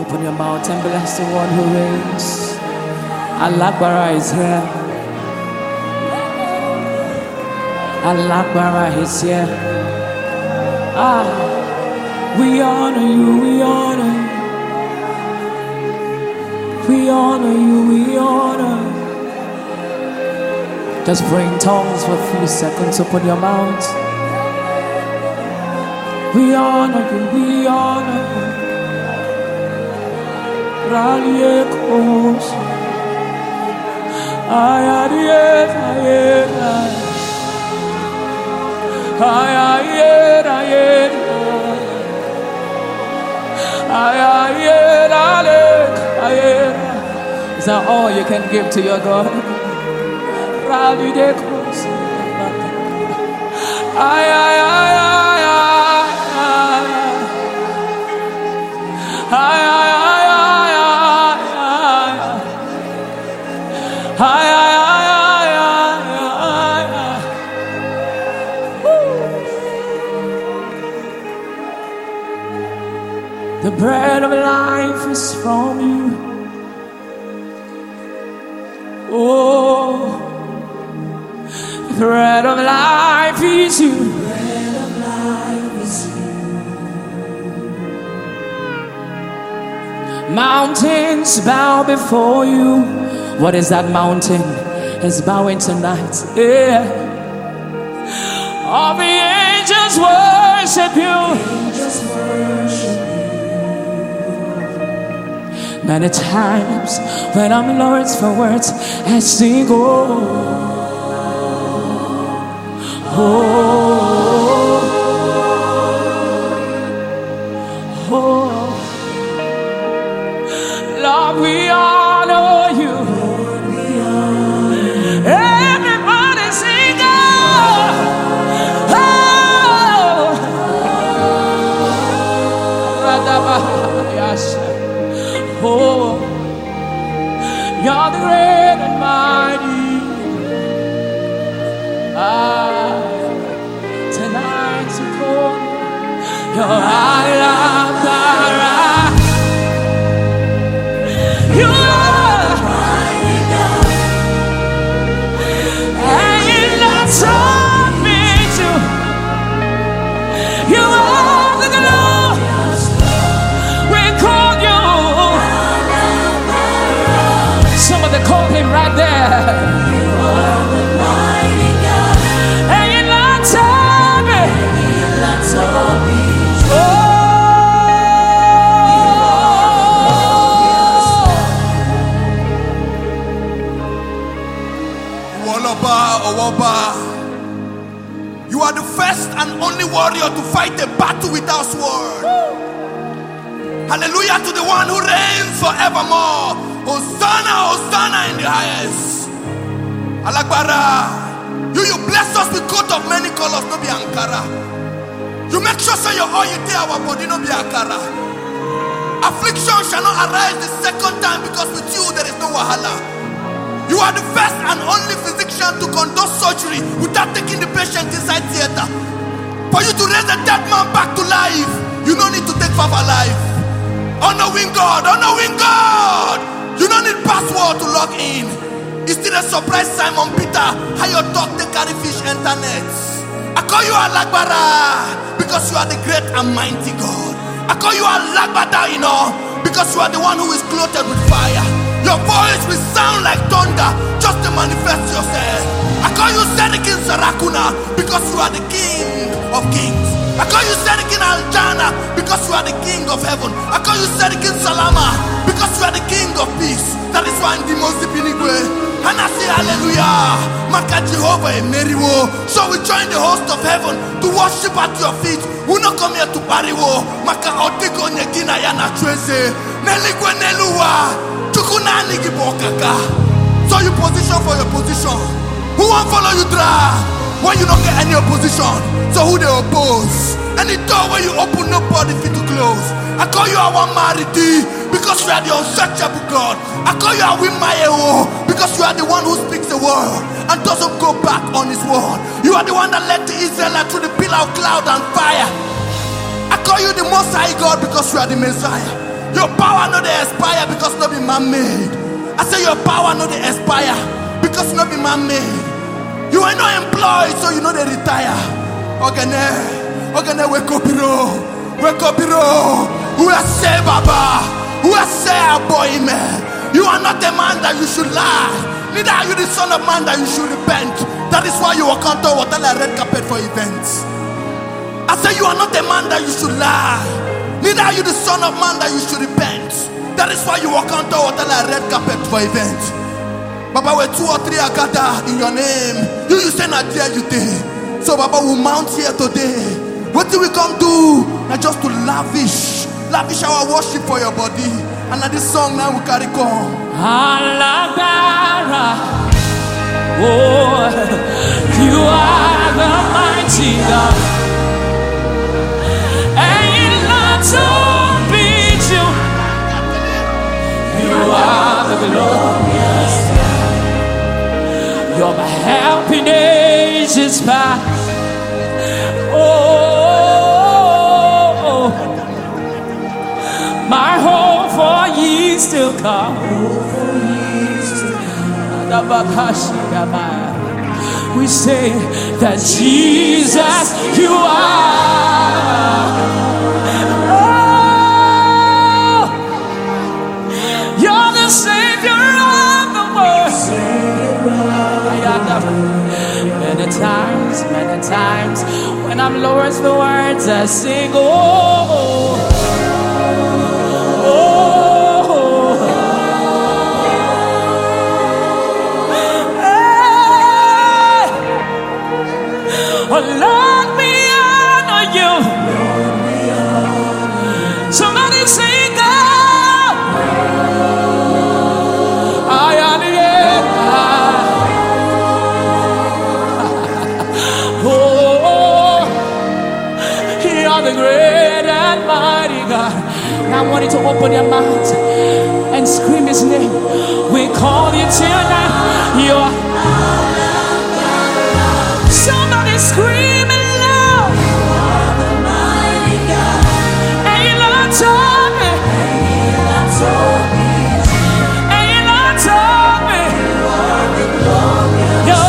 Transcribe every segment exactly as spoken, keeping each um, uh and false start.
Open your mouth and bless the one who reigns. Alagbara is here. Alagbara is here. Ah, we honor you, we honor you. We honor you, we honor you. Just pray in tongues for a few seconds. Open your mouth. We honor you, we honor you. Ralie kos. Ayariye, ayariye. Ayariye, ayariye. Is that all you can give to your God? Ralie kos. Ay, ay, ay, ay, ay. Ay, ay, ay. Hi, hi, hi, hi, hi, hi. The bread of life is from you. Oh, the bread of life is you. The bread of life is you. Mountains bow before you. What is that mountain? It's bowing tonight. Yeah. All the angels worship you. Angels worship you. Many times when I'm lost for words, I sing, oh, oh, oh, Lord, we honor you. Everybody sing, oh, oh, oh, you're the great and mighty. Ah, tonight you call your Alagbara. You are. Call him right there. You are the mighty God. And you not tell me. And you not tell me. Oh. Woloba, Owoba. You are the first and only warrior to fight a battle without sword. Woo. Hallelujah to the one who reigns forevermore. Hosanna, Hosanna in the highest. Alagbara, you you bless us with coat of many colors, no be Ankara. You make sure say your oil you take our body, no be Ankara. Affliction shall not arise the second time because with you there is no wahala. You are the first and only physician to conduct surgery without taking the patient inside theater. For you to raise a dead man back to life, you don't need to take five alive. Honoring God, honoring God. You don't need password to log in. It's still a surprise Simon Peter. How your dog they carry fish internet. I call you Alagbara because you are the great and mighty God. I call you Alagbada, you know, because you are the one who is clothed with fire. Your voice will sound like thunder just to manifest yourself. I call you Serikin Sarakuna because you are the king of kings. I call you Serikin Aljana because you are the king of heaven. I call you Serikin Salama because you are the king of peace. That is why in the most binigwe. And I say hallelujah. Maka Jehovah Emeriwo. So we join the host of heaven to worship at your feet. We not come here to pariwo. Maka Otiko Nyegina Yana Tweze. Neligwe Neluwa. Tukunani Gibokaka. So you position for your position. Who won't follow you dry? When you don't get any opposition, so who they oppose? Any door where you open, nobody fit to close. I call you our Maridi because you are the unsearchable God. I call you our Wimayewo because you are the one who speaks the word and doesn't go back on his word. You are the one that led the Israelites through the pillar of cloud and fire. I call you the Most High God because you are the Messiah. Your power no they expire because no be man-made. I say your power no they expire because no be man-made. You are not employed, so you know they retire. Okay, okay, wake up, bro. Wake up, bro. Who has say, Baba? Who has say, boy, man? You are not a man that you should lie. Neither are you the son of man that you should repent. That is why you walk on to water like red carpet for events. I say you are not a man that you should lie. Neither are you the son of man that you should repent. That is why you walk on to water like red carpet for events. Baba, where two or three are gathered in your name, you you say not there you did. So Baba will mount here today. What do we come do? Not just to lavish, lavish our worship for your body. And at this song now we carry on. Alabara, oh, you are the mighty God, and you love to beat you. You are the glorious God. You're my happiness is past. Oh, my hope for ye still come. We say that Jesus, you are. Oh, you're the Savior of the world. Many times, many times, when I'm lost for words, I sing, oh. Oh Lord, we honor you. Somebody say God. I honor you. Oh, you are the great and mighty God. Now I want you to open your mouth and scream his name. We call you tonight. You are. Somebody scream it loud. You are the mighty God. And you love told me. And you love told me. And you love told me. You are the glorious. You're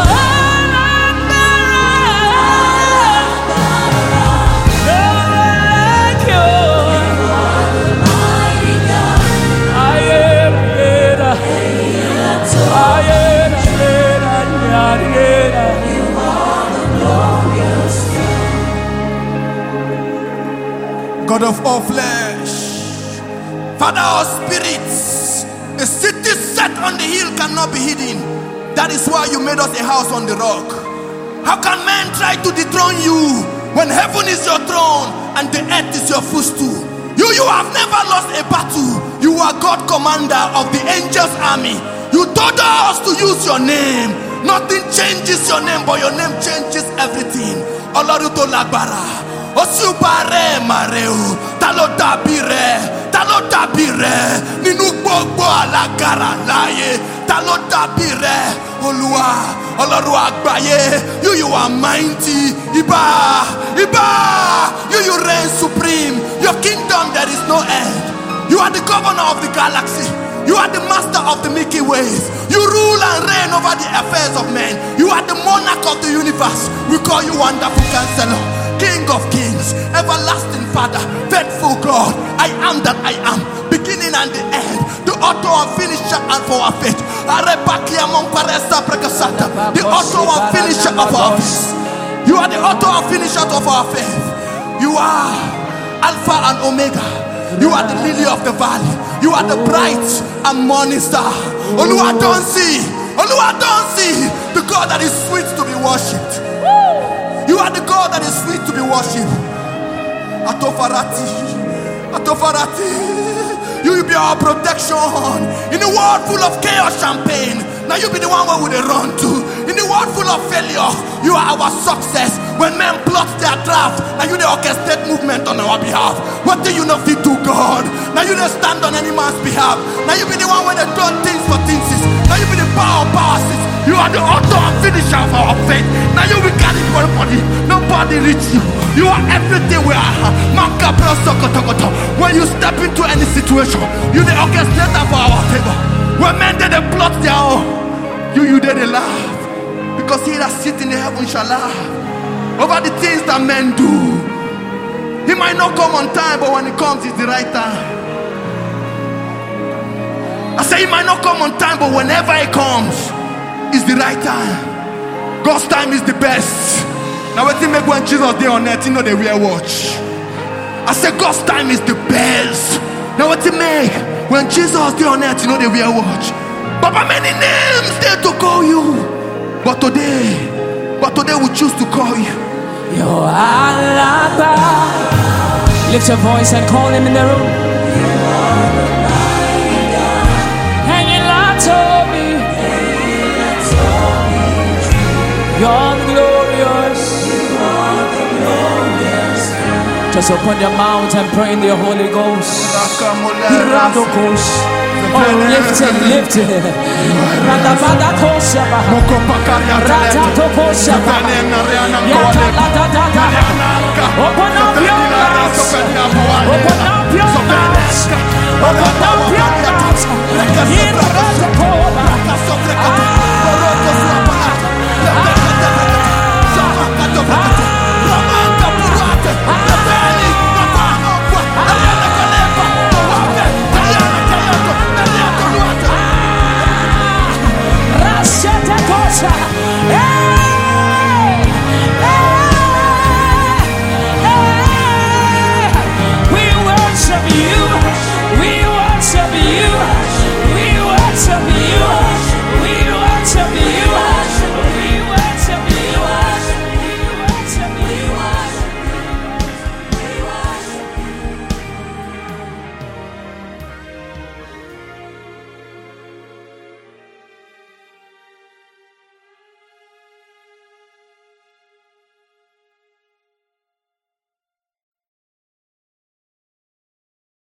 like you. You are the mighty God. I am it. And you love told me. I am it. I am it. God of all flesh, Father of spirits, a city set on the hill cannot be hidden. That is why you made us a house on the rock. How can men try to dethrone you when heaven is your throne and the earth is your footstool? You, you have never lost a battle. You are God, commander of the angels' army. You told us to use your name. Nothing changes your name, but your name changes everything. Olaruto Lagbara. Osubare mareu, talo dabire, talo dabire, ninu gbogbo alagara láyé, talo dabire, Olúwa, Ọlọ́run àgbáyé, you you are mighty, Iba, Iba, you you reign supreme, your kingdom there is no end. You are the governor of the galaxy, you are the master of the Milky Ways, you rule and reign over the affairs of men, you are the monarch of the universe. We call you Wonderful Counselor, King of Kings, everlasting Father, faithful God. I am that I am, beginning and the end, the author and finisher and for our faith. The author and finisher of our faith. You are the author and finisher of our faith. You are Alpha and Omega. You are the lily of the valley. You are the bright and morning star. Oluwa don't see, Oluwa don't see the God that is sweet to be worshipped. You are the God that is sweet to be worshipped. Atofarati, Atofarati. You will be our protection in a world full of chaos and pain. Now you be the one where we run to. In a world full of failure, you are our success. When men plot their draft, now you the orchestrate movement on our behalf. What do you not do, God? Now you don't stand on any man's behalf. Now you be the one where they done things for things. Now you be the power of powers. You are the author and finisher of our faith. Now you will carry nobody. Nobody reach you. You are everything we are. When you step into any situation, situation. You the orchestrator for our favor. When men did they plot their own, you you did they laugh. Because he that sits in the heaven shall laugh over the things that men do. He might not come on time, but when he comes, it's the right time. I say he might not come on time, but whenever he comes, it's the right time. God's time is the best. Now what you make when Jesus day on earth, you know they wear watch. I say God's time is the best. Now what you make when Jesus day on earth, you know they wear watch. Papa, many names there to call you, but today, but today we choose to call you. Yo Allah. Lift your voice and call him in the room. Hanging lights on me. You're glorious. Just open your mouth and pray in the Holy Ghost. Oh, lift it, lift it. Radabada koshaba. Ratato koshaba. Yataladadada. Open up your mouth. Open up your mouth. Open up your mouth. In Ratakoba.